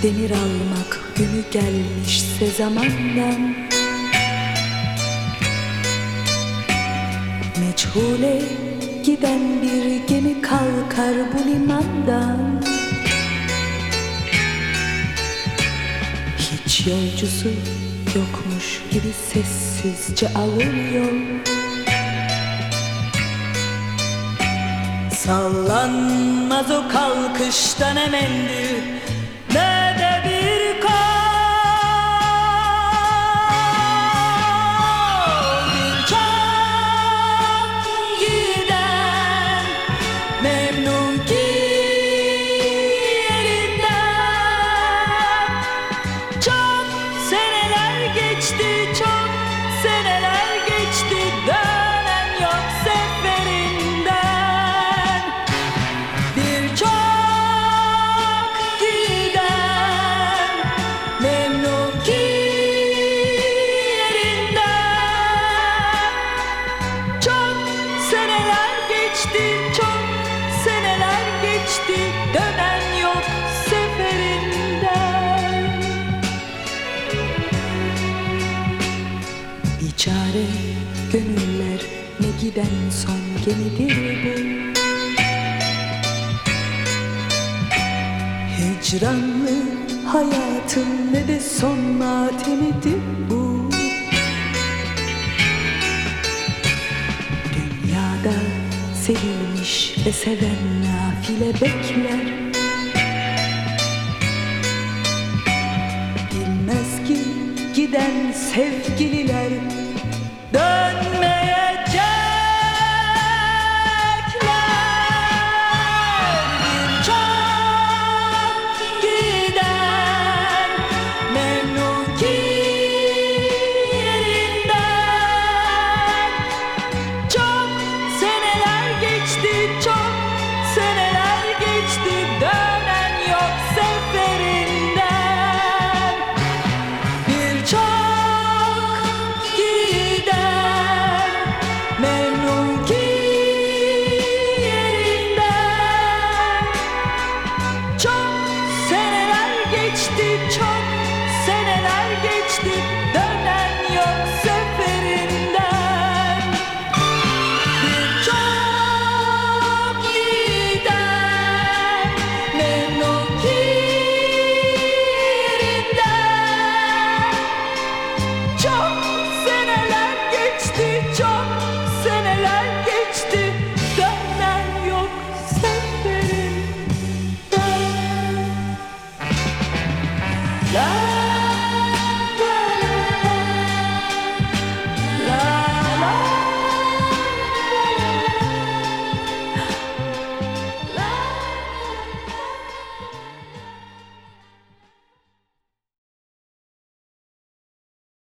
demir almak günü gelmişse zamandan, meçhule giden bir gemi kalkar bu limandan. Hiç yolcusu yokmuş gibi sessizce alır yol. Sallanmaz o kalkışta ne mendil ne de bir kol. Bir çok giden memnun ki yerinden. Çok seneler geçti, çok seneler geçti, dönen yok seferinden. Bir çok giden memnun ki yerinden. Çok seneler geçti, çok seneler geçti, dönen yok seferinden. Biçare gönüller, ne giden son gemidir bu. Hicranlı hayatın ne de son matemidir bu. Dünyada sevilmiş ve seven nafile bekler. Bilmez ki giden sevgililer dön